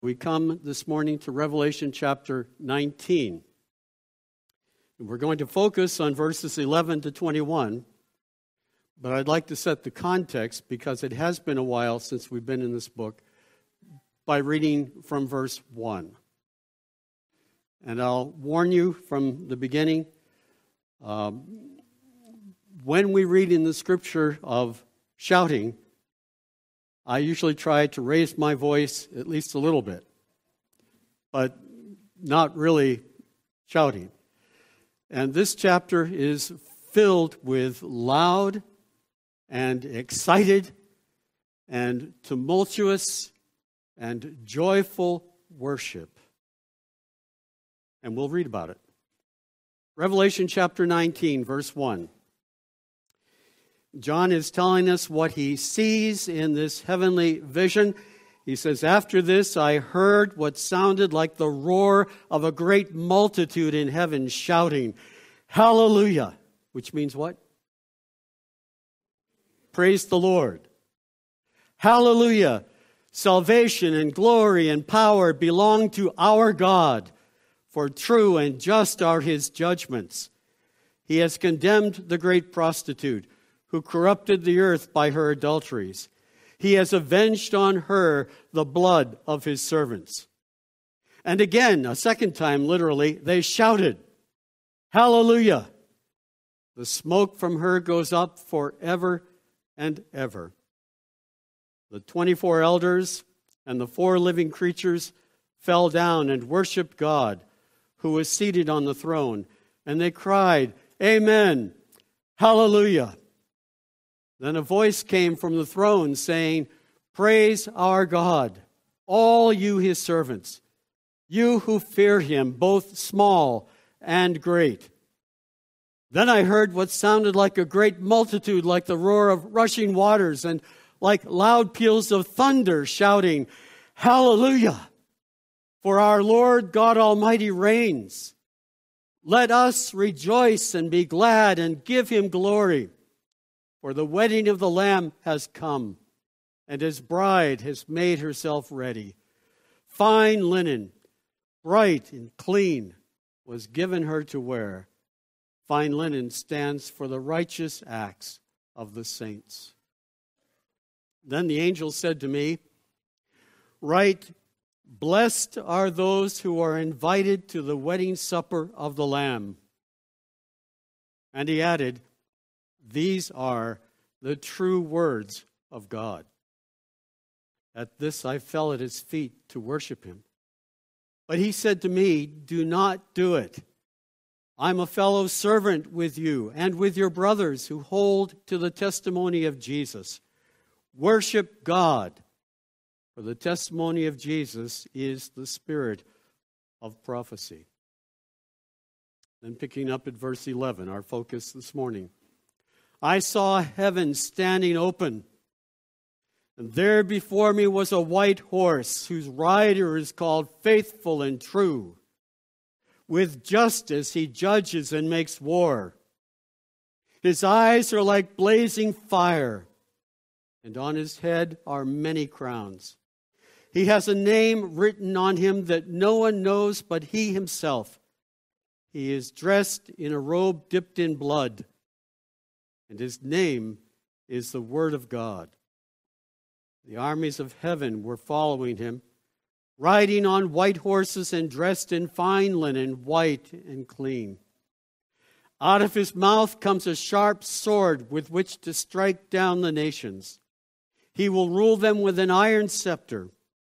We come this morning to Revelation chapter 19. And we're going to focus on verses 11 to 21, but I'd like to set the context because it has been a while since we've been in this book by reading from verse 1. And I'll warn you from the beginning, when we read in the scripture of shouting, I usually try to raise my voice at least a little bit, but not really shouting. And this chapter is filled with loud and excited and tumultuous and joyful worship. And we'll read about it. Revelation chapter 19, verse 1. John is telling us what he sees in this heavenly vision. He says, "After this I heard what sounded like the roar of a great multitude in heaven shouting, 'Hallelujah!'" Which means what? Praise the Lord. "Hallelujah! Salvation and glory and power belong to our God, for true and just are his judgments. He has condemned the great prostitute, who corrupted the earth by her adulteries. He has avenged on her the blood of his servants." And again, a second time, literally, they shouted, "Hallelujah!" The smoke from her goes up forever and ever. The 24 elders and the 4 living creatures fell down and worshiped God, who was seated on the throne, and they cried, "Amen, Hallelujah." Then a voice came from the throne saying, "Praise our God, all you his servants, you who fear him, both small and great." Then I heard what sounded like a great multitude, like the roar of rushing waters, and like loud peals of thunder, shouting, "Hallelujah! For our Lord God Almighty reigns. Let us rejoice and be glad and give him glory. For the wedding of the Lamb has come, and his bride has made herself ready. Fine linen, bright and clean, was given her to wear. Fine linen stands for the righteous acts of the saints." Then the angel said to me, "Write, blessed are those who are invited to the wedding supper of the Lamb." And he added, "These are the true words of God." At this I fell at his feet to worship him. But he said to me, "Do not do it. I'm a fellow servant with you and with your brothers who hold to the testimony of Jesus. Worship God, for the testimony of Jesus is the spirit of prophecy." Then picking up at verse 11, our focus this morning. "I saw heaven standing open, and there before me was a white horse, whose rider is called Faithful and True. With justice he judges and makes war. His eyes are like blazing fire, and on his head are many crowns. He has a name written on him that no one knows but he himself. He is dressed in a robe dipped in blood, and his name is the Word of God. The armies of heaven were following him, riding on white horses and dressed in fine linen, white and clean. Out of his mouth comes a sharp sword with which to strike down the nations. He will rule them with an iron scepter.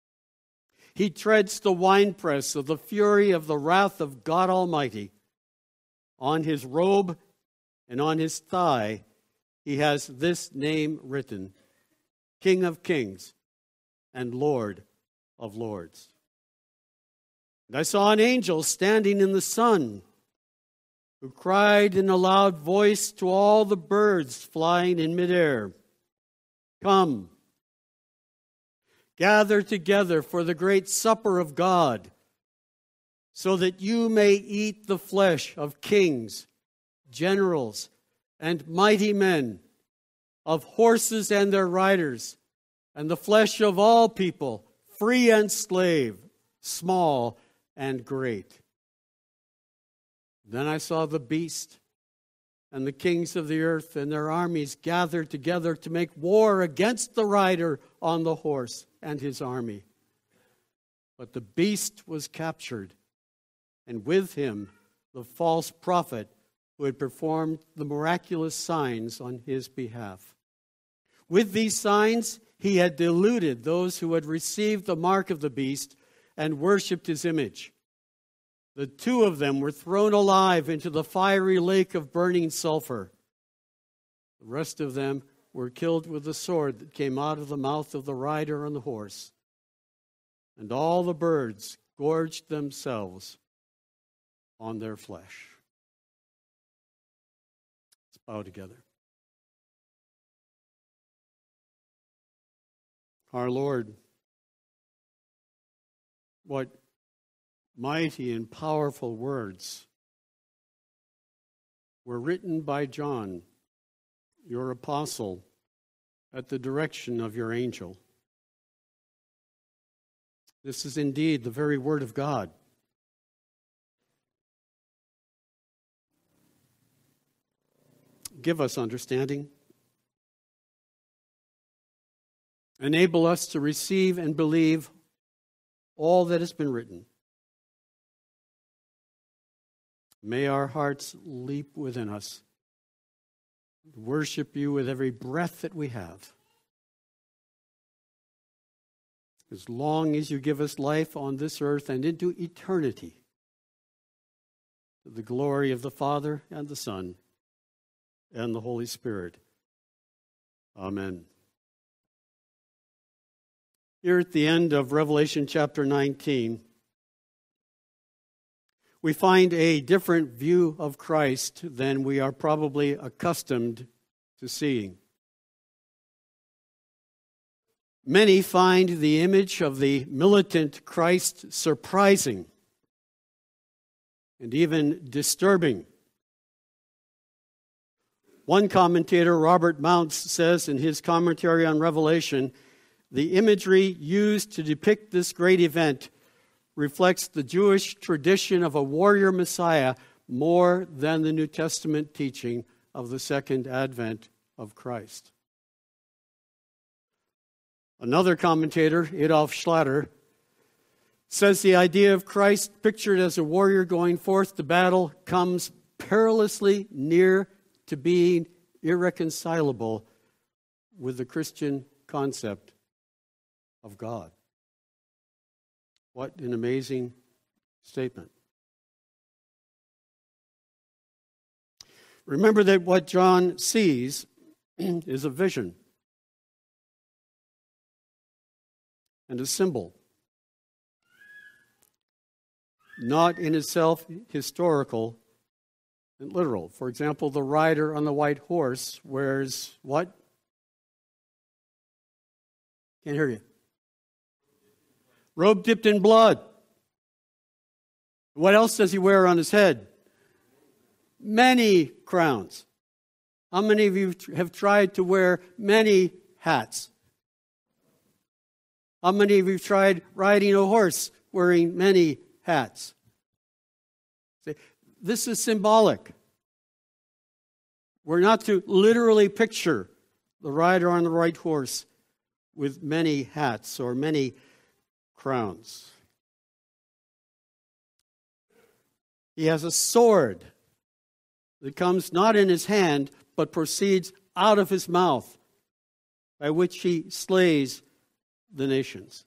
He treads the winepress of the fury of the wrath of God Almighty. On his robe and on his thigh he has this name written, King of Kings and Lord of Lords. And I saw an angel standing in the sun, who cried in a loud voice to all the birds flying in midair, "Come, gather together for the great supper of God, so that you may eat the flesh of kings, generals, and mighty men, of horses and their riders, and the flesh of all people, free and slave, small and great. Then I saw the beast and the kings of the earth and their armies gathered together to make war against the rider on the horse and his army. But the beast was captured, and with him the false prophet who had performed the miraculous signs on his behalf. With these signs, he had deluded those who had received the mark of the beast and worshipped his image. The two of them were thrown alive into the fiery lake of burning sulfur. The rest of them were killed with the sword that came out of the mouth of the rider on the horse. And all the birds gorged themselves on their flesh. Let's bow together. Our Lord, what mighty and powerful words were written by John, your apostle, at the direction of your angel. This is indeed the very word of God. Give us understanding. Enable us to receive and believe all that has been written. May our hearts leap within us, worship you with every breath that we have. As long as you give us life on this earth and into eternity, to the glory of the Father and the Son and the Holy Spirit. Amen. Here at the end of Revelation chapter 19, we find a different view of Christ than we are probably accustomed to seeing. Many find the image of the militant Christ surprising and even disturbing. One commentator, Robert Mounce, says in his commentary on Revelation, the imagery used to depict this great event reflects the Jewish tradition of a warrior Messiah more than the New Testament teaching of the second advent of Christ. Another commentator, Adolf Schlatter, says the idea of Christ pictured as a warrior going forth to battle comes perilously near to being irreconcilable with the Christian concept of God. What an amazing statement. Remember that what John sees is a vision and a symbol, not in itself historical and literal. For example, the rider on the white horse wears what? Can't hear you. Robe dipped in blood. What else does he wear on his head? Many crowns. How many of you have tried to wear many hats? How many of you tried riding a horse wearing many hats? This is symbolic. We're not to literally picture the rider on the white horse with many hats or many crowns. He has a sword that comes not in his hand, but proceeds out of his mouth, by which he slays the nations.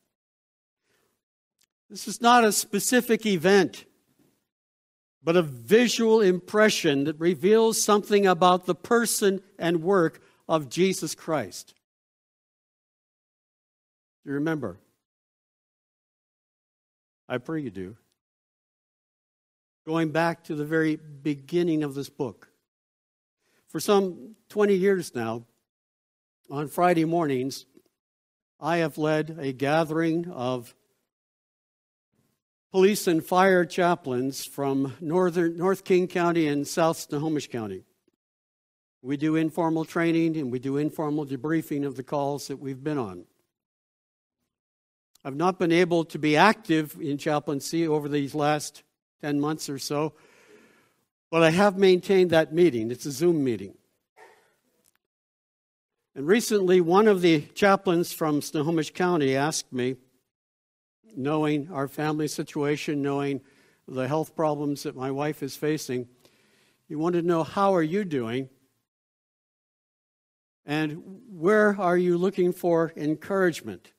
This is not a specific event, but a visual impression that reveals something about the person and work of Jesus Christ. Do you remember? I pray you do. Going back to the very beginning of this book. For some 20 years now, on Friday mornings, I have led a gathering of police and fire chaplains from North King County and South Snohomish County. We do informal training and we do informal debriefing of the calls that we've been on. I've not been able to be active in chaplaincy over these last 10 months or so, but I have maintained that meeting. It's a Zoom meeting. And recently, one of the chaplains from Snohomish County asked me, knowing our family situation, knowing the health problems that my wife is facing, he wanted to know, how are you doing? And where are you looking for encouragement?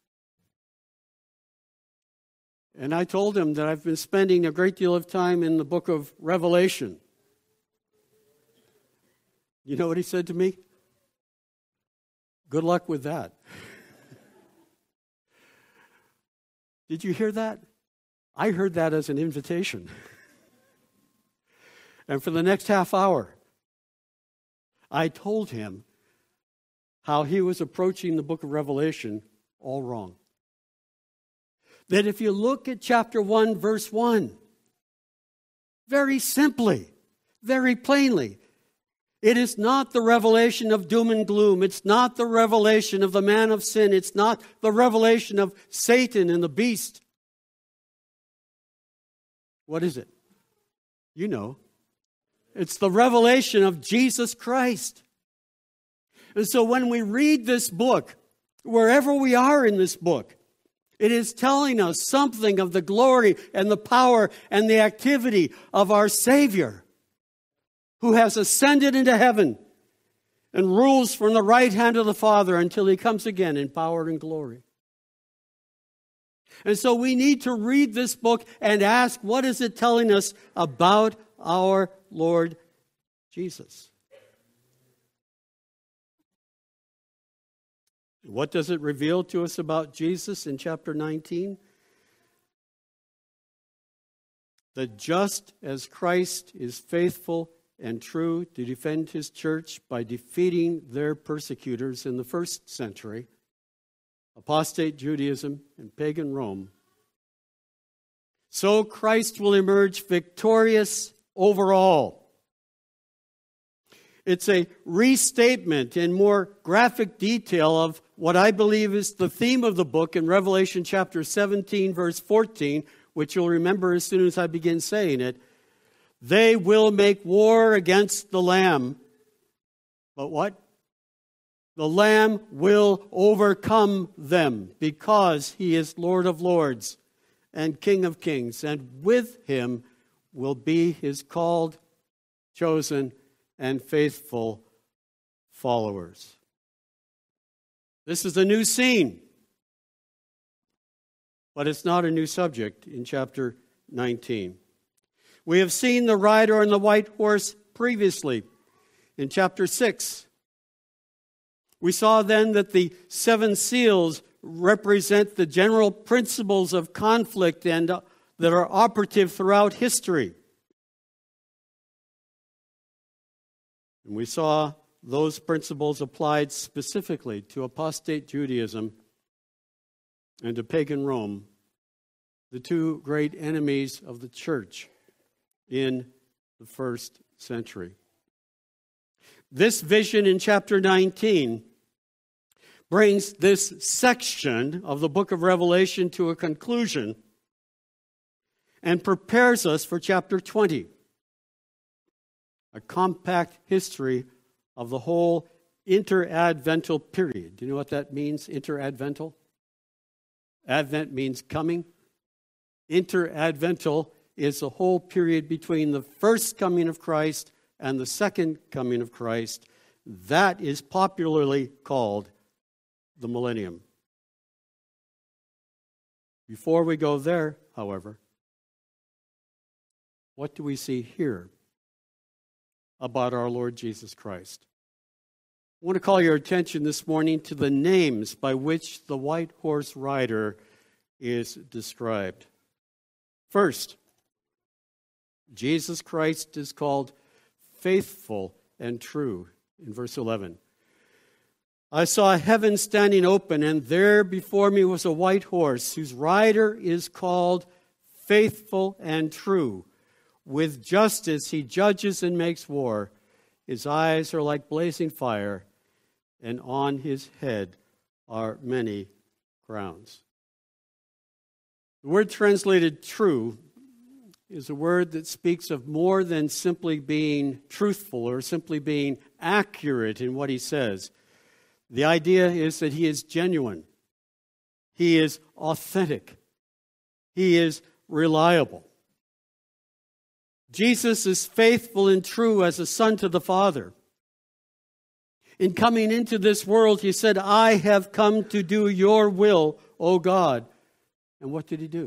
And I told him that I've been spending a great deal of time in the book of Revelation. You know what he said to me? Good luck with that. Did you hear that? I heard that as an invitation. And for the next half hour, I told him how he was approaching the book of Revelation all wrong. That if you look at chapter 1, verse 1, very simply, very plainly, it is not the revelation of doom and gloom. It's not the revelation of the man of sin. It's not the revelation of Satan and the beast. What is it? You know. It's the revelation of Jesus Christ. And so when we read this book, wherever we are in this book, it is telling us something of the glory and the power and the activity of our Savior, who has ascended into heaven and rules from the right hand of the Father until he comes again in power and glory. And so we need to read this book and ask, what is it telling us about our Lord Jesus? What does it reveal to us about Jesus in chapter 19? That just as Christ is faithful and true to defend his church by defeating their persecutors in the first century, apostate Judaism and pagan Rome, so Christ will emerge victorious over all. It's a restatement in more graphic detail of what I believe is the theme of the book in Revelation chapter 17, verse 14, which you'll remember as soon as I begin saying it. They will make war against the Lamb. But what? The Lamb will overcome them because he is Lord of lords and King of kings. And with him will be his called, chosen, and faithful followers. This is a new scene, but it's not a new subject in chapter 19. We have seen the rider on the white horse previously in chapter 6. We saw then that the 7 seals represent the general principles of conflict and that are operative throughout history. And we saw those principles applied specifically to apostate Judaism and to pagan Rome, the two great enemies of the church in the first century. This vision in chapter 19 brings this section of the book of Revelation to a conclusion and prepares us for chapter 20, a compact history of the whole interadvental period. Do you know what that means, interadvental? Advent means coming. Interadvental is the whole period between the first coming of Christ and the second coming of Christ. That is popularly called the millennium. Before we go there, however, what do we see here about our Lord Jesus Christ? I want to call your attention this morning to the names by which the white horse rider is described. First, Jesus Christ is called faithful and true in verse 11. I saw heaven standing open, and there before me was a white horse, whose rider is called faithful and true. With justice he judges and makes war. His eyes are like blazing fire, and on his head are many crowns. The word translated true is a word that speaks of more than simply being truthful or simply being accurate in what he says. The idea is that he is genuine. He is authentic. He is reliable. Jesus is faithful and true as a son to the Father. In coming into this world, he said, I have come to do your will, O God. And what did he do?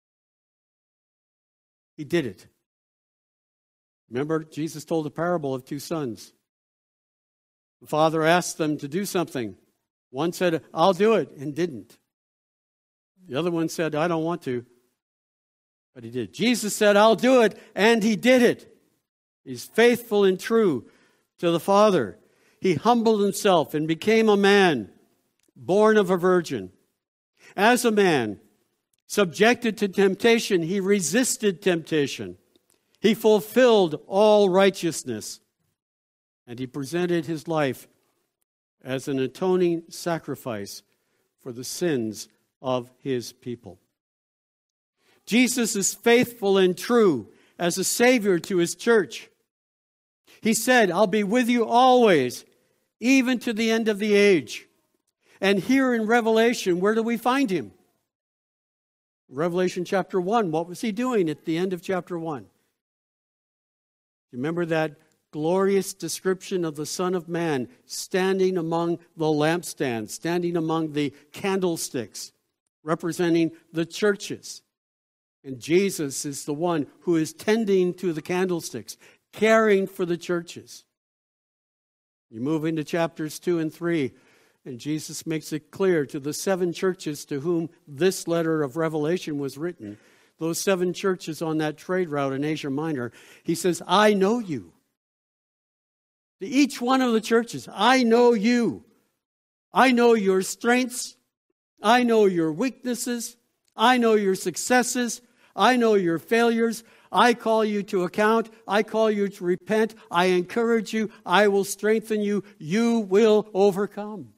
He did it. Remember, Jesus told a parable of two sons. The father asked them to do something. One said, I'll do it, and didn't. The other one said, I don't want to, but he did. Jesus said, I'll do it, and he did it. He's faithful and true to the Father. He humbled himself and became a man, born of a virgin. As a man, subjected to temptation, he resisted temptation. He fulfilled all righteousness. And he presented his life as an atoning sacrifice for the sins of his people. Jesus is faithful and true as a Savior to his church. He said, I'll be with you always, even to the end of the age. And here in Revelation, where do we find him? Revelation chapter 1. What was he doing at the end of chapter 1? Remember that glorious description of the Son of Man standing among the lampstands, standing among the candlesticks, representing the churches. And Jesus is the one who is tending to the candlesticks, caring for the churches. You move into chapters 2 and 3, and Jesus makes it clear to the 7 churches to whom this letter of Revelation was written, those 7 churches on that trade route in Asia Minor. He says, I know you. To each one of the churches, I know you. I know your strengths. I know your weaknesses. I know your successes. I know your failures. I call you to account. I call you to repent. I encourage you. I will strengthen you. You will overcome.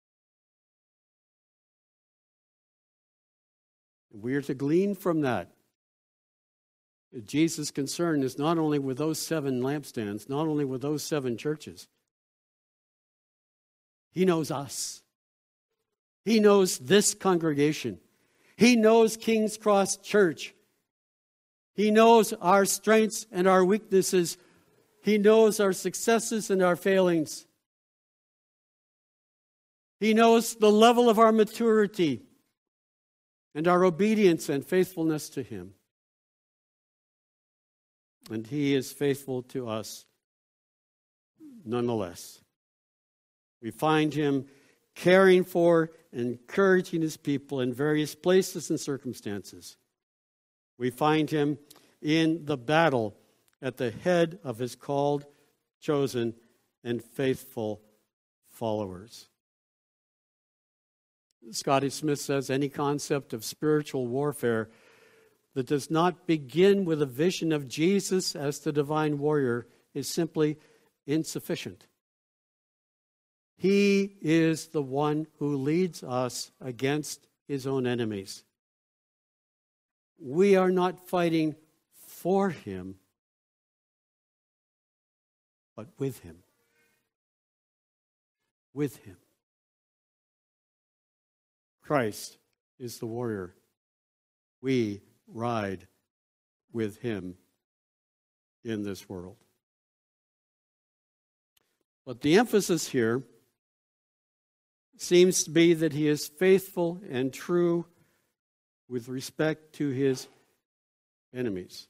We are to glean from that. Jesus' concern is not only with those 7 lampstands, not only with those 7 churches. He knows us. He knows this congregation. He knows King's Cross Church. He knows our strengths and our weaknesses. He knows our successes and our failings. He knows the level of our maturity and our obedience and faithfulness to him. And he is faithful to us nonetheless. We find him caring for and encouraging his people in various places and circumstances. We find him in the battle at the head of his called, chosen, and faithful followers. Scotty Smith says any concept of spiritual warfare that does not begin with a vision of Jesus as the divine warrior is simply insufficient. He is the one who leads us against his own enemies. We are not fighting for him, but with him. With him. Christ is the warrior. We ride with him in this world. But the emphasis here seems to be that he is faithful and true with respect to his enemies.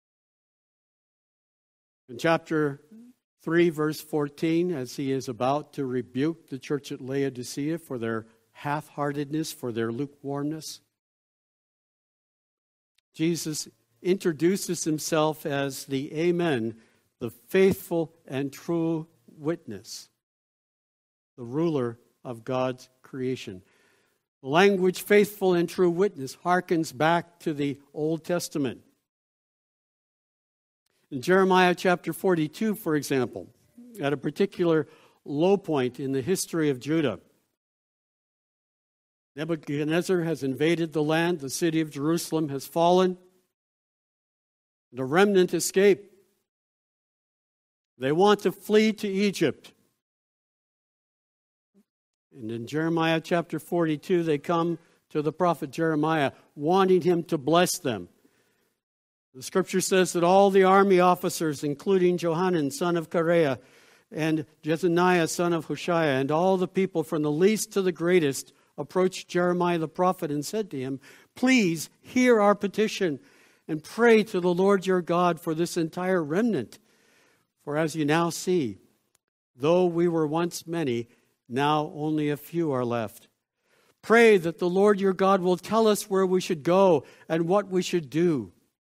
In chapter 3, verse 14, as he is about to rebuke the church at Laodicea for their half-heartedness, for their lukewarmness, Jesus introduces himself as the Amen, the faithful and true witness, the ruler of God's creation. The language faithful and true witness harkens back to the Old Testament. In Jeremiah chapter 42, for example, at a particular low point in the history of Judah, Nebuchadnezzar has invaded the land. The city of Jerusalem has fallen. The remnant escape. They want to flee to Egypt. And in Jeremiah chapter 42, they come to the prophet Jeremiah, wanting him to bless them. The scripture says that all the army officers, including Johanan, son of Kareah, and Jezaniah, son of Hoshea, and all the people from the least to the greatest, approached Jeremiah the prophet and said to him, "Please hear our petition and pray to the Lord your God for this entire remnant. For as you now see, though we were once many, now only a few are left. Pray that the Lord your God will tell us where we should go and what we should do."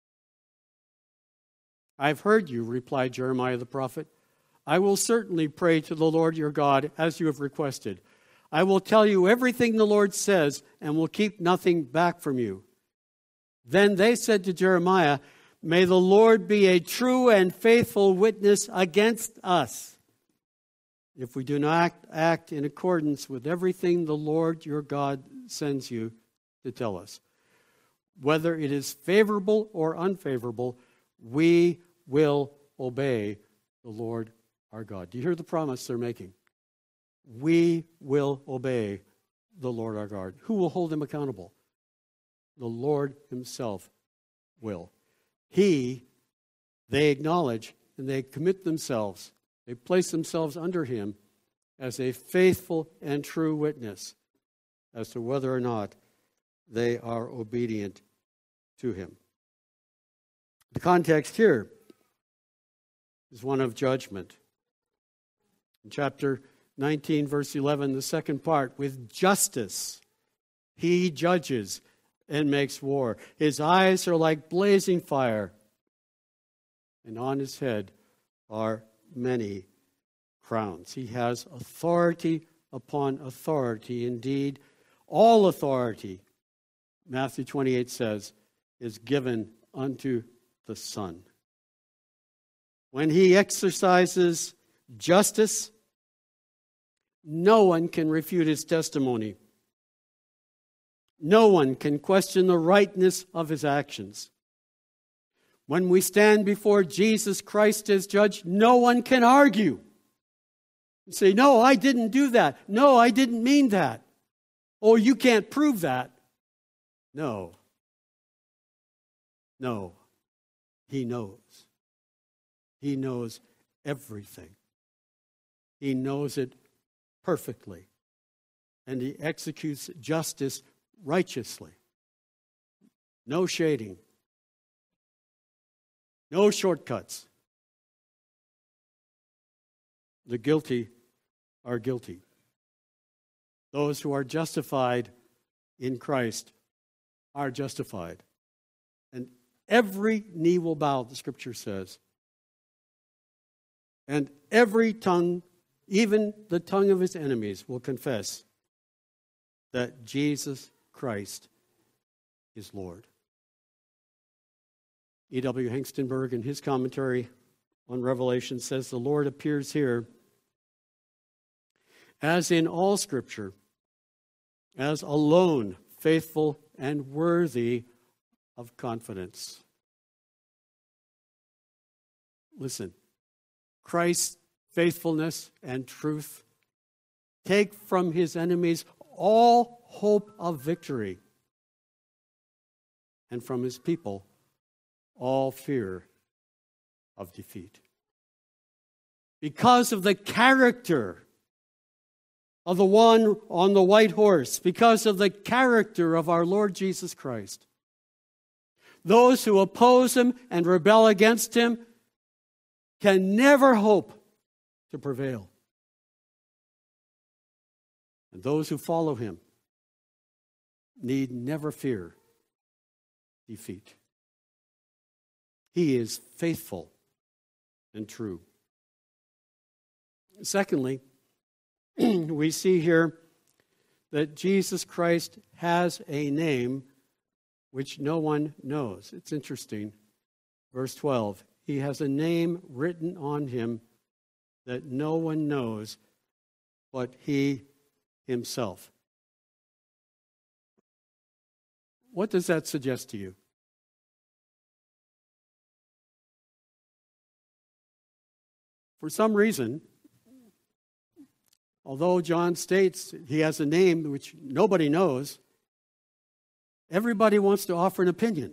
"I've heard you," replied Jeremiah the prophet. "I will certainly pray to the Lord your God as you have requested. I will tell you everything the Lord says and will keep nothing back from you." Then they said to Jeremiah, "May the Lord be a true and faithful witness against us, if we do not act in accordance with everything the Lord your God sends you to tell us. Whether it is favorable or unfavorable, we will obey the Lord our God." Do you hear the promise they're making? We will obey the Lord our God. Who will hold him accountable? The Lord himself will. They acknowledge and they commit themselves. They place themselves under him as a faithful and true witness as to whether or not they are obedient to him. The context here is one of judgment. In chapter 19, verse 11, the second part, "With justice he judges and makes war. His eyes are like blazing fire, and on his head are many crowns." He has authority upon authority. Indeed, all authority, Matthew 28 says, is given unto the Son. When he exercises justice, no one can refute his testimony. No one can question the rightness of his actions. When we stand before Jesus Christ as judge, no one can argue and say, "No, I didn't do that. No, I didn't mean that. Oh, you can't prove that." No. No. He knows. He knows everything. He knows it perfectly. And he executes justice righteously. No shading. No shortcuts. The guilty are guilty. Those who are justified in Christ are justified. And every knee will bow, the scripture says. And every tongue, even the tongue of his enemies, will confess that Jesus Christ is Lord. E.W. Hengstenberg, in his commentary on Revelation, says the Lord appears here, as in all Scripture, as alone faithful and worthy of confidence. Listen, Christ's faithfulness and truth take from his enemies all hope of victory, and from his people all fear of defeat. Because of the character of the one on the white horse, because of the character of our Lord Jesus Christ, those who oppose him and rebel against him can never hope to prevail. And those who follow him need never fear defeat. He is faithful and true. Secondly, we see here that Jesus Christ has a name which no one knows. It's interesting. Verse 12, he has a name written on him that no one knows but he himself. What does that suggest to you? For some reason, although John states he has a name which nobody knows, everybody wants to offer an opinion.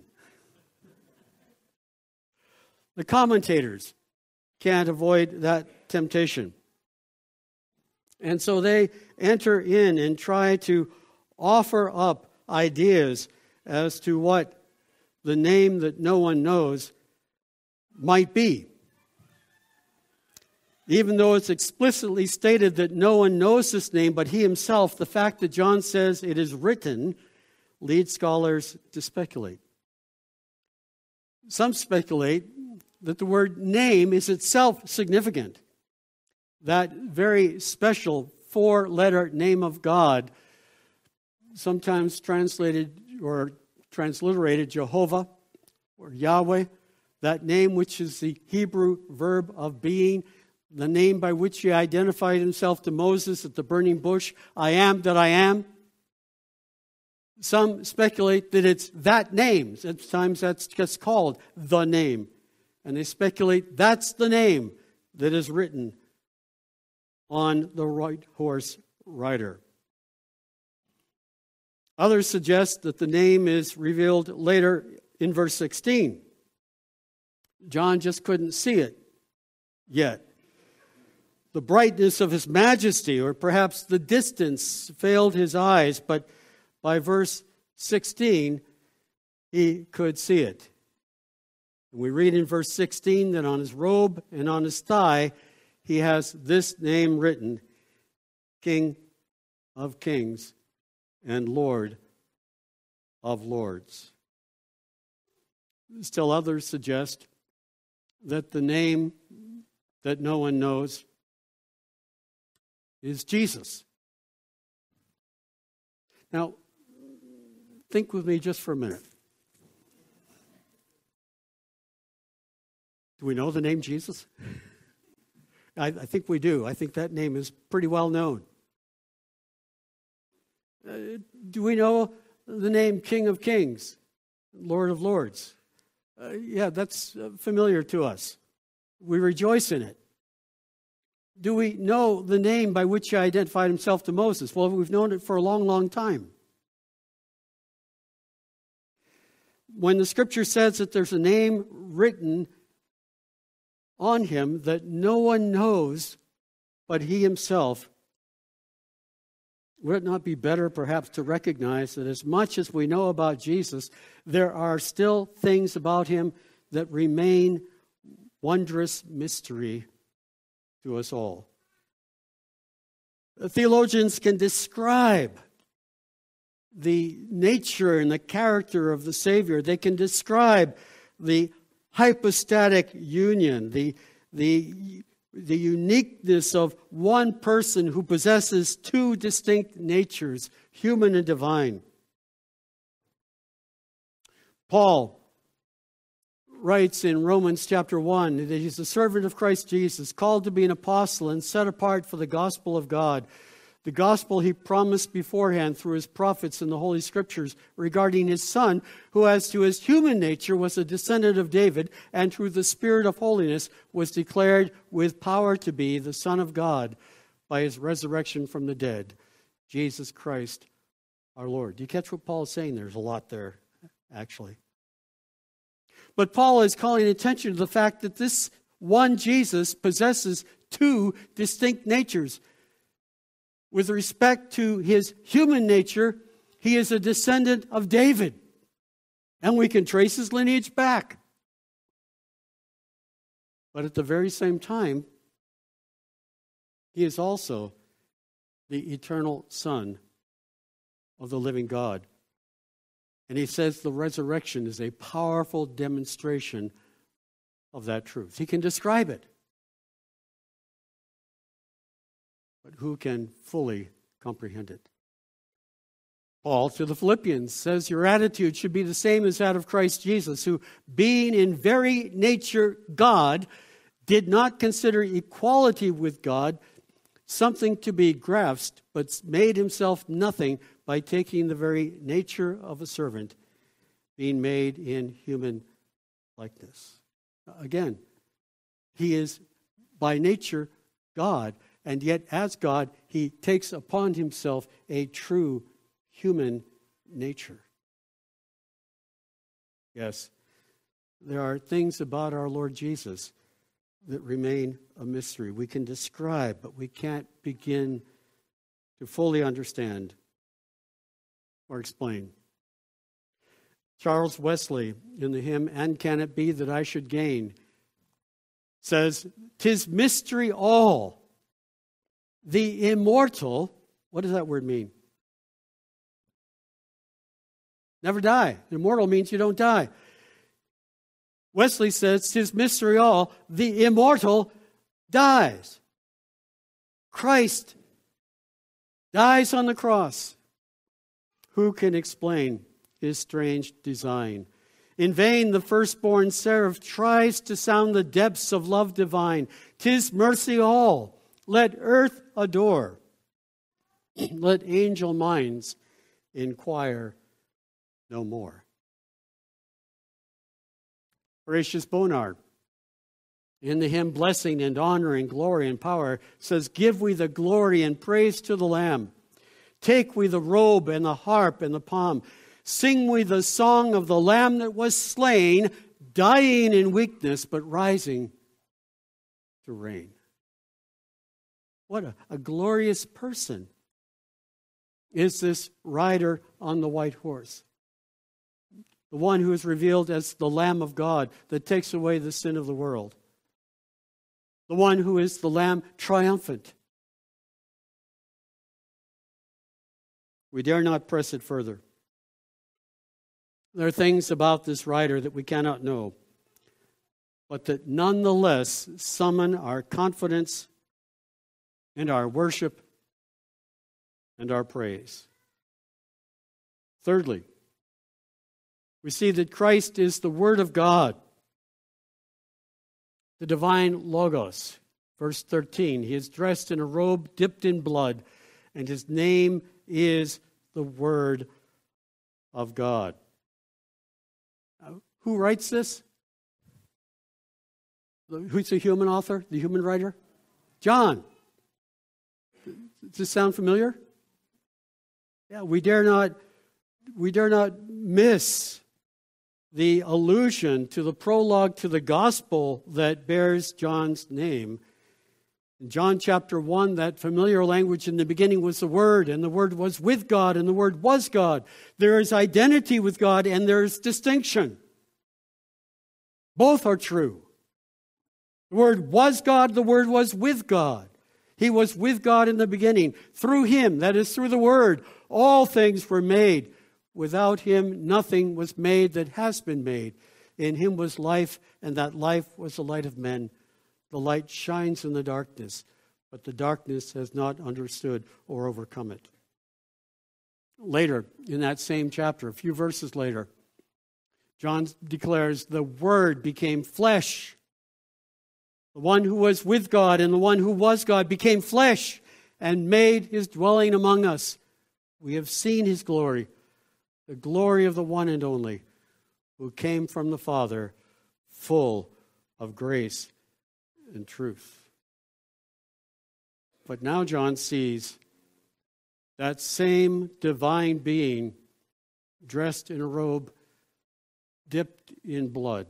The commentators can't avoid that temptation. And so they enter in and try to offer up ideas as to what the name that no one knows might be. Even though it's explicitly stated that no one knows this name but he himself, the fact that John says it is written leads scholars to speculate. Some speculate that the word name is itself significant. That very special 4-letter name of God, sometimes translated or transliterated Jehovah or Yahweh, that name which is the Hebrew verb of being, the name by which he identified himself to Moses at the burning bush, I am that I am. Some speculate that it's that name. Sometimes that's just called the name. And they speculate that's the name that is written on the white horse rider. Others suggest that the name is revealed later in verse 16. John just couldn't see it yet. The brightness of his majesty, or perhaps the distance, failed his eyes, but by verse 16, he could see it. We read in verse 16 that on his robe and on his thigh, he has this name written, King of Kings and Lord of Lords. Still others suggest that the name that no one knows is Jesus. Now, think with me just for a minute. Do we know the name Jesus? I think we do. I think that name is pretty well known. Do we know the name King of Kings, Lord of Lords? Yeah, that's familiar to us. We rejoice in it. Do we know the name by which he identified himself to Moses? Well, we've known it for a long, long time. When the scripture says that there's a name written on him that no one knows but he himself, would it not be better perhaps to recognize that as much as we know about Jesus, there are still things about him that remain wondrous mystery to us all? Theologians can describe the nature and the character of the Savior. They can describe the hypostatic union, the uniqueness of one person who possesses two distinct natures, human and divine. Paul writes in Romans chapter 1 that he's a servant of Christ Jesus, called to be an apostle and set apart for the gospel of God. The gospel he promised beforehand through his prophets in the Holy Scriptures regarding his Son, who as to his human nature was a descendant of David, and through the Spirit of holiness was declared with power to be the Son of God by his resurrection from the dead, Jesus Christ our Lord. Do you catch what Paul is saying? There's a lot there, actually. But Paul is calling attention to the fact that this one Jesus possesses two distinct natures. With respect to his human nature, he is a descendant of David. And we can trace his lineage back. But at the very same time, he is also the eternal Son of the living God. And he says the resurrection is a powerful demonstration of that truth. He can describe it. But who can fully comprehend it? Paul to the Philippians says your attitude should be the same as that of Christ Jesus, who being in very nature God, did not consider equality with God something to be grasped, but made himself nothing by taking the very nature of a servant, being made in human likeness. Again, he is by nature God, and yet as God, he takes upon himself a true human nature. Yes, there are things about our Lord Jesus that remain a mystery. We can describe, but we can't begin to fully understand or explain. Charles Wesley, in the hymn, "And Can It Be That I Should Gain," says, "'Tis mystery all, the immortal," what does that word mean? Never die. Immortal means you don't die. Wesley says, "'Tis mystery all, the immortal dies." Christ dies on the cross. Who can explain his strange design? In vain the firstborn seraph tries to sound the depths of love divine. 'Tis mercy all, let earth adore. Let angel minds inquire no more. Horatius Bonar, in the hymn "Blessing and Honor and Glory and Power," says, "Give we the glory and praise to the Lamb. Take we the robe and the harp and the palm. Sing we the song of the Lamb that was slain, dying in weakness, but rising to reign." What a glorious person is this rider on the white horse. The one who is revealed as the Lamb of God that takes away the sin of the world. The one who is the Lamb triumphant. We dare not press it further. There are things about this rider that we cannot know, but that nonetheless summon our confidence and our worship and our praise. Thirdly, we see that Christ is the Word of God, the divine Logos. Verse 13, he is dressed in a robe dipped in blood, and his name is the Word of God. Who writes this? Who's the human author, the human writer? John. Does this sound familiar? Yeah, we dare not miss the allusion to the prologue to the gospel that bears John's name. In John chapter 1, that familiar language, in the beginning was the Word, and the Word was with God, and the Word was God. There is identity with God, and there is distinction. Both are true. The Word was God, the Word was with God. He was with God in the beginning. Through Him, that is through the Word, all things were made. Without Him, nothing was made that has been made. In Him was life, and that life was the light of men. The light shines in the darkness, but the darkness has not understood or overcome it. Later, in that same chapter, a few verses later, John declares, the Word became flesh. The one who was with God and the one who was God became flesh and made His dwelling among us. We have seen His glory, the glory of the one and only, who came from the Father, full of grace and truth. But now John sees that same divine being dressed in a robe dipped in blood,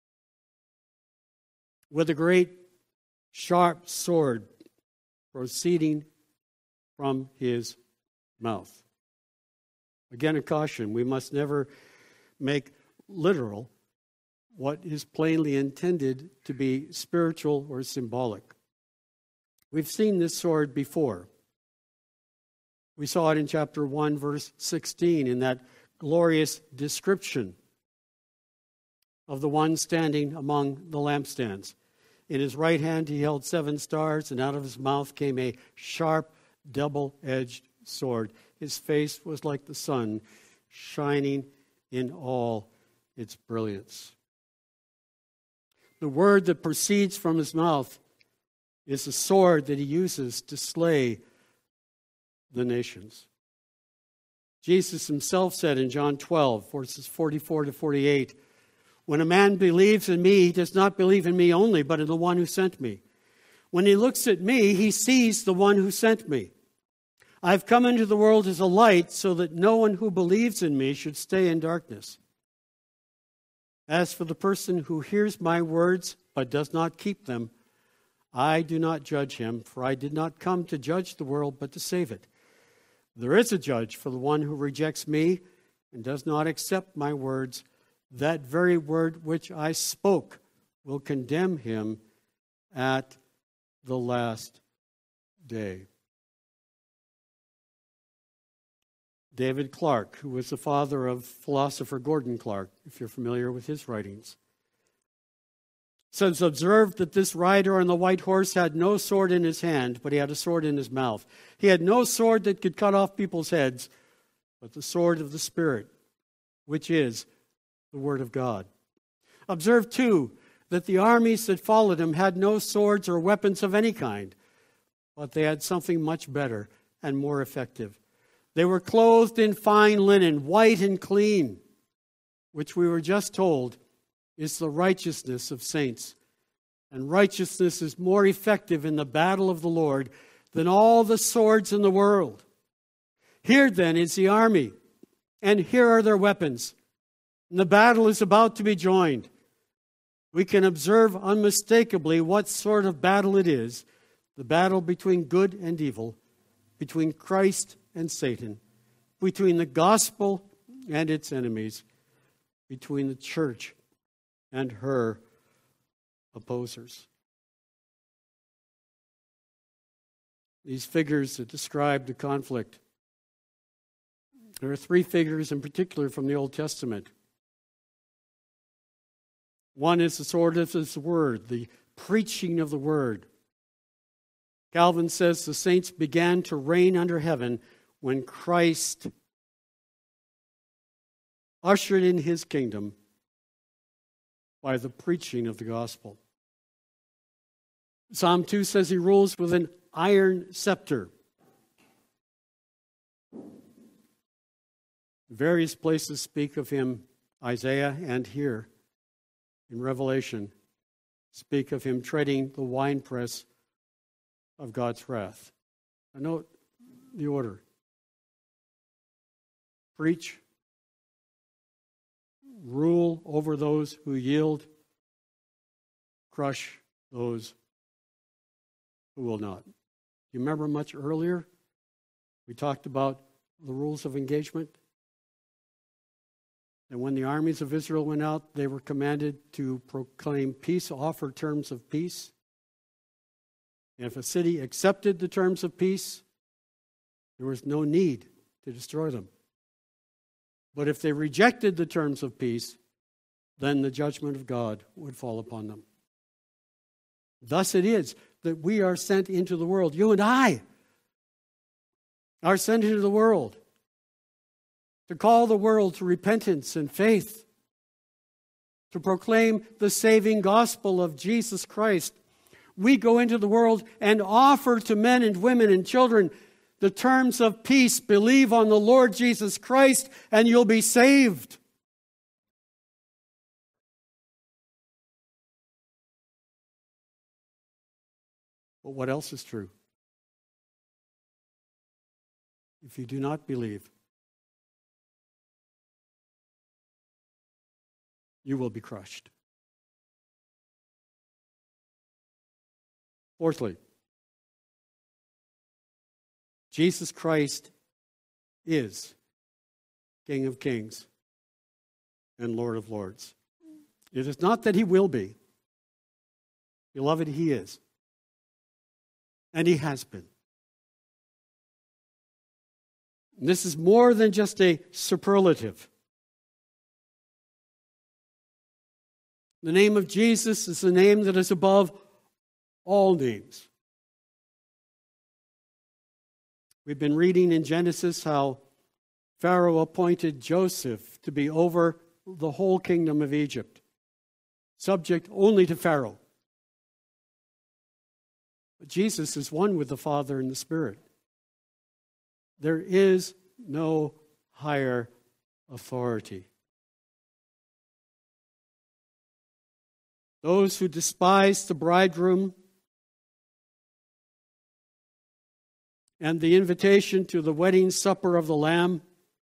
with a great sharp sword proceeding from his mouth. Again, a caution, we must never make literal what is plainly intended to be spiritual or symbolic. We've seen this sword before. We saw it in chapter 1, verse 16, in that glorious description of the one standing among the lampstands. In his right hand he held 7 stars, and out of his mouth came a sharp, double-edged sword. His face was like the sun, shining in all its brilliance. The word that proceeds from his mouth is the sword that he uses to slay the nations. Jesus himself said in John 12, verses 44 to 48, "When a man believes in me, he does not believe in me only, but in the one who sent me. When he looks at me, he sees the one who sent me. I've come into the world as a light so that no one who believes in me should stay in darkness. As for the person who hears my words but does not keep them, I do not judge him, for I did not come to judge the world but to save it. There is a judge for the one who rejects me and does not accept my words. That very word which I spoke will condemn him at the last day." David Clark, who was the father of philosopher Gordon Clark, if you're familiar with his writings, says, "Observe that this rider on the white horse had no sword in his hand, but he had a sword in his mouth. He had no sword that could cut off people's heads, but the sword of the Spirit, which is the Word of God. Observe, too, that the armies that followed him had no swords or weapons of any kind, but they had something much better and more effective. They were clothed in fine linen, white and clean, which we were just told is the righteousness of saints. And righteousness is more effective in the battle of the Lord than all the swords in the world. Here then is the army, and here are their weapons. And the battle is about to be joined. We can observe unmistakably what sort of battle it is, the battle between good and evil, between Christ and Satan, between the gospel and its enemies, between the church and her opposers." These figures that describe the conflict, there are three figures in particular from the Old Testament. One is the sword of the word, the preaching of the word. Calvin says the saints began to reign under heaven when Christ ushered in his kingdom by the preaching of the gospel. Psalm 2 says he rules with an iron scepter. Various places speak of him, Isaiah and here in Revelation, speak of him treading the winepress of God's wrath. Now note the order. Preach, rule over those who yield, crush those who will not. You remember much earlier, we talked about the rules of engagement? And when the armies of Israel went out, they were commanded to proclaim peace, offer terms of peace. And if a city accepted the terms of peace, there was no need to destroy them. But if they rejected the terms of peace, then the judgment of God would fall upon them. Thus it is that we are sent into the world. You and I are sent into the world to call the world to repentance and faith, to proclaim the saving gospel of Jesus Christ. We go into the world and offer to men and women and children the terms of peace. Believe on the Lord Jesus Christ and you'll be saved. But what else is true? If you do not believe, you will be crushed. Fourthly, Jesus Christ is King of Kings and Lord of Lords. It is not that he will be. Beloved, he is. And he has been. And this is more than just a superlative. The name of Jesus is the name that is above all names. We've been reading in Genesis how Pharaoh appointed Joseph to be over the whole kingdom of Egypt, subject only to Pharaoh. But Jesus is one with the Father and the Spirit. There is no higher authority. Those who despise the bridegroom and the invitation to the wedding supper of the Lamb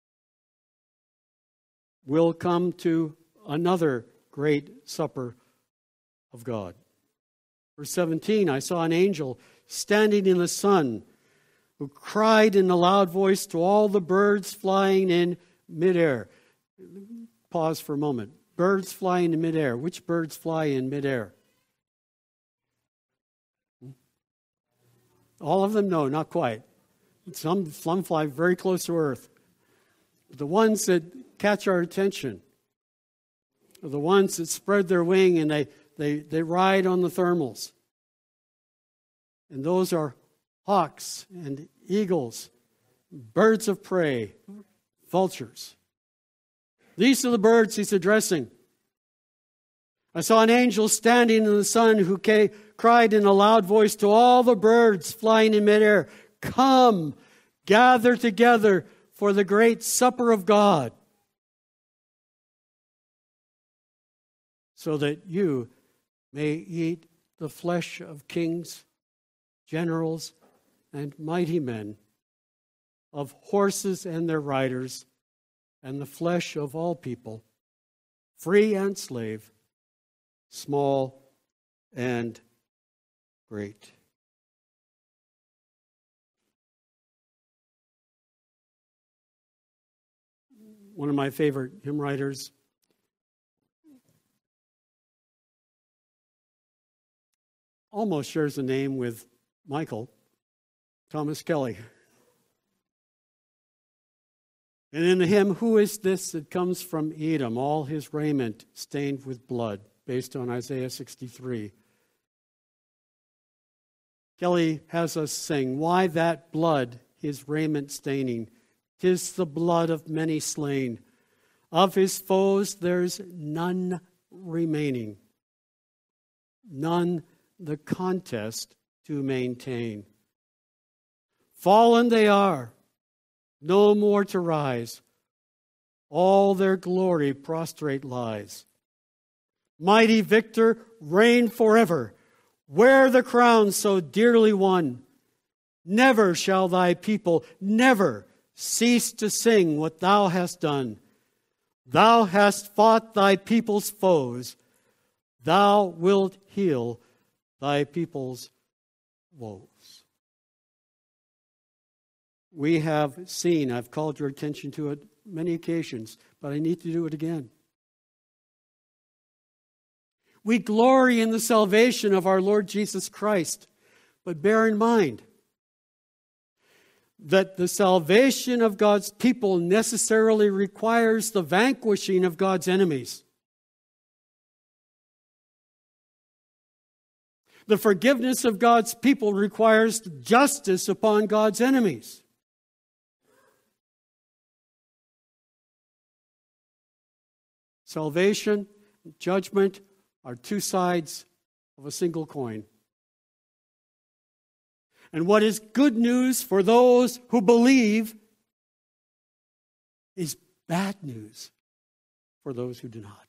will come to another great supper of God. Verse 17, I saw an angel standing in the sun who cried in a loud voice to all the birds flying in midair. Pause for a moment. Birds flying in midair. Which birds fly in midair? All of them? No, not quite. Some fly very close to earth. The ones that catch our attention are the ones that spread their wing and they ride on the thermals. And those are hawks and eagles, birds of prey, vultures. These are the birds he's addressing. I saw an angel standing in the sun who cried in a loud voice to all the birds flying in midair, come, gather together for the great supper of God, so that you may eat the flesh of kings, generals, and mighty men, of horses and their riders, and the flesh of all people, free and slave, small and great. One of my favorite hymn writers, almost shares a name with Michael, Thomas Kelly. And in the hymn, Who is this that comes from Edom, all his raiment stained with blood, based on Isaiah 63. Kelly has us sing, why that blood, his raiment staining? 'Tis the blood of many slain. Of his foes there's none remaining. None the contest to maintain. Fallen they are, no more to rise. All their glory prostrate lies. Mighty victor, reign forever. Wear the crown so dearly won. Never shall thy people, never cease to sing what thou hast done. Thou hast fought thy people's foes. Thou wilt heal thy people's woes. We have seen, I've called your attention to it many occasions, but I need to do it again. We glory in the salvation of our Lord Jesus Christ, but bear in mind that the salvation of God's people necessarily requires the vanquishing of God's enemies. The forgiveness of God's people requires justice upon God's enemies. Salvation and judgment are two sides of a single coin. And what is good news for those who believe is bad news for those who do not.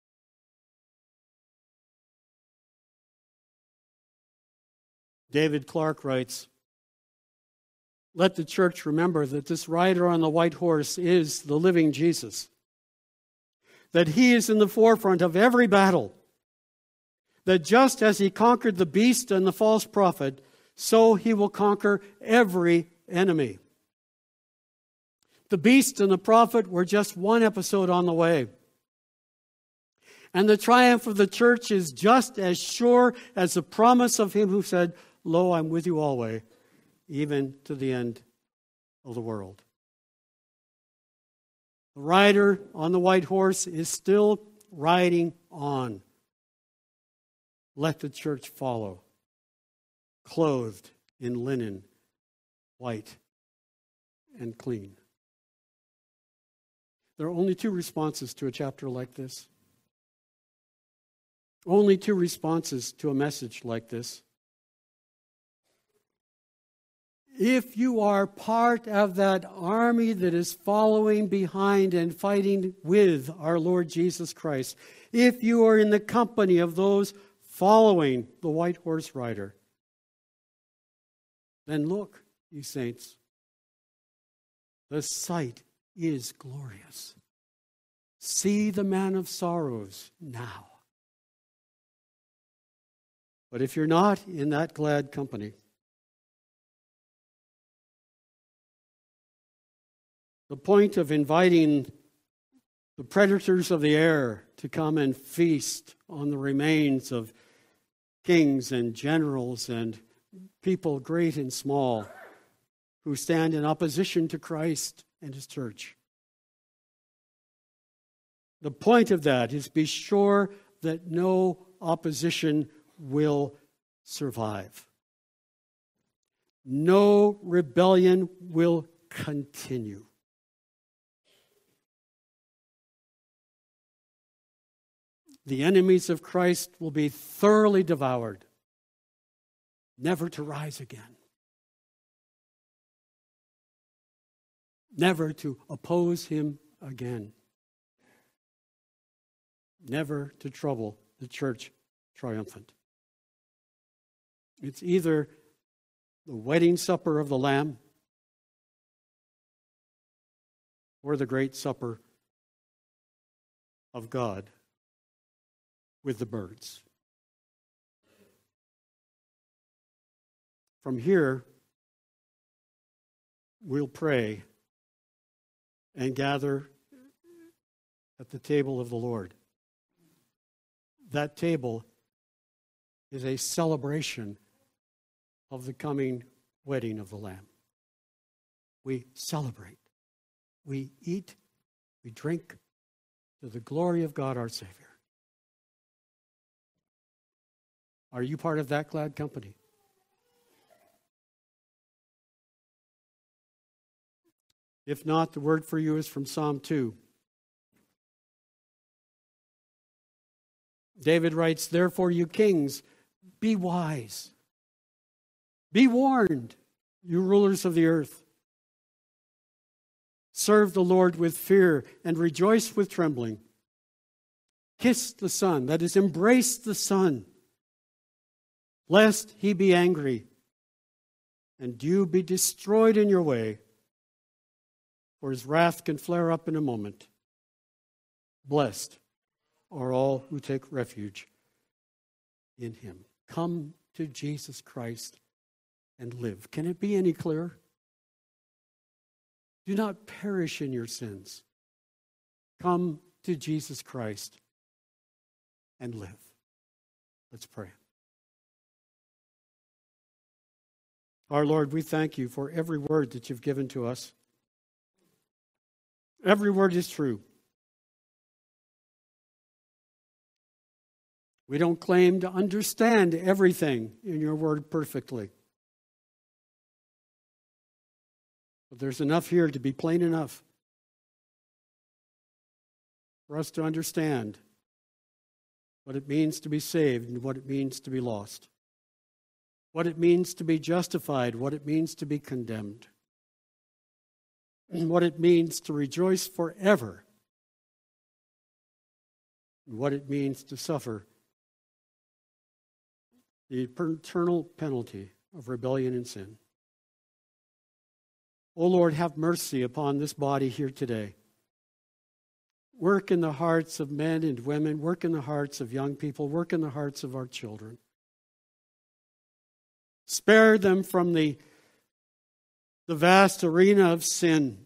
David Clark writes, let the church remember that this rider on the white horse is the living Jesus, that he is in the forefront of every battle, that just as he conquered the beast and the false prophet, so he will conquer every enemy. The beast and the prophet were just one episode on the way. And the triumph of the church is just as sure as the promise of him who said, lo, I'm with you always, even to the end of the world. The rider on the white horse is still riding on. Let the church follow, clothed in linen, white and clean. There are only two responses to a chapter like this. Only two responses to a message like this. if you are part of that army that is following behind and fighting with our Lord Jesus Christ, if you are in the company of those following the white horse rider, then look, you saints, the sight is glorious. See the man of sorrows now. But if you're not in that glad company, the point of inviting the predators of the air to come and feast on the remains of kings and generals and people great and small who stand in opposition to Christ and His church. The point of that is be sure that no opposition will survive. No rebellion will continue. The enemies of Christ will be thoroughly devoured, never to rise again. Never to oppose Him again. Never to trouble the church triumphant. It's either the wedding supper of the Lamb or the great supper of God with the birds. From here, we'll pray and gather at the table of the Lord. That table is a celebration of the coming wedding of the Lamb. We celebrate. We eat. We drink to the glory of God our Savior. Are you part of that glad company? If not, the word for you is from Psalm 2. David writes, "Therefore, you kings, be wise. Be warned, you rulers of the earth. Serve the Lord with fear and rejoice with trembling. Kiss the Son," that is, embrace the Son, "lest He be angry and you be destroyed in your way, for His wrath can flare up in a moment. Blessed are all who take refuge in Him." Come to Jesus Christ and live. Can it be any clearer? Do not perish in your sins. Come to Jesus Christ and live. Let's pray. Our Lord, we thank you for every word that you've given to us. Every word is true. We don't claim to understand everything in your word perfectly. But there's enough here to be plain enough for us to understand what it means to be saved and what it means to be lost. What it means to be justified, what it means to be condemned. And what it means to rejoice forever. And what it means to suffer the eternal penalty of rebellion and sin. O Lord, have mercy upon this body here today. Work in the hearts of men and women. Work in the hearts of young people. Work in the hearts of our children. Spare them from the vast arena of sin.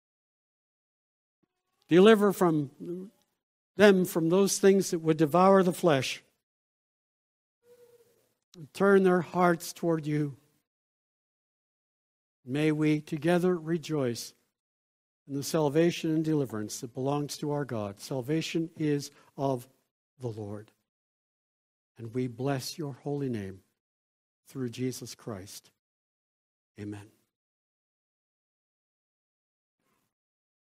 Deliver them from those things that would devour the flesh. And turn their hearts toward you. May we together rejoice in the salvation and deliverance that belongs to our God. Salvation is of the Lord. And we bless your holy name through Jesus Christ. Amen.